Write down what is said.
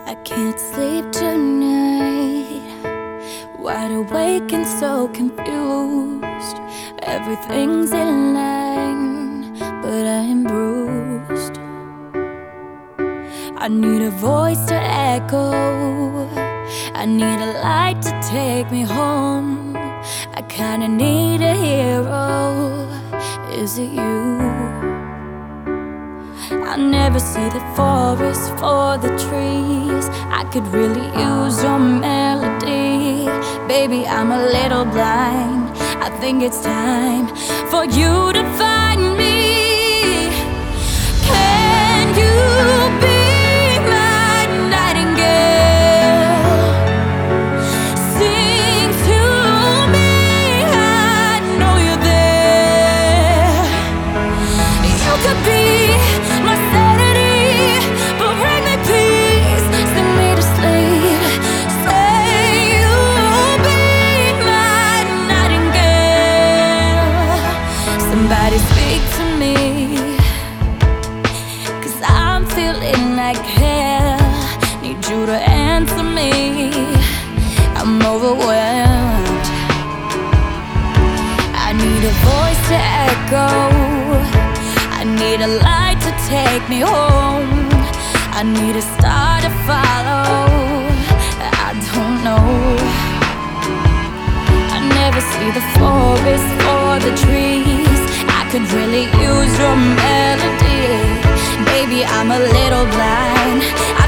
I can't sleep tonight, wide awake and so confused. Everything's in line, but I'm bruised. I need a voice to echo, I need a light to take me home. I kinda need a hero, is it you? I never see the forest for the trees. I could really use your melody. Baby, I'm a little blind, I think it's time for you to find me. Can you be my nightingale? Sing to me, I know you're there. You could be my sanity, but bring me peace, sing me to sleep. Say you'll be my nightingale. Somebody speak to me, 'cause I'm feeling like hell. Need you to answer me, I'm overwhelmed. I need a voice to echo, I need a light to take me home. I need a star to follow, I don't know. I never see the forest for the trees. I could really use your melody. Baby, I'm a little blind,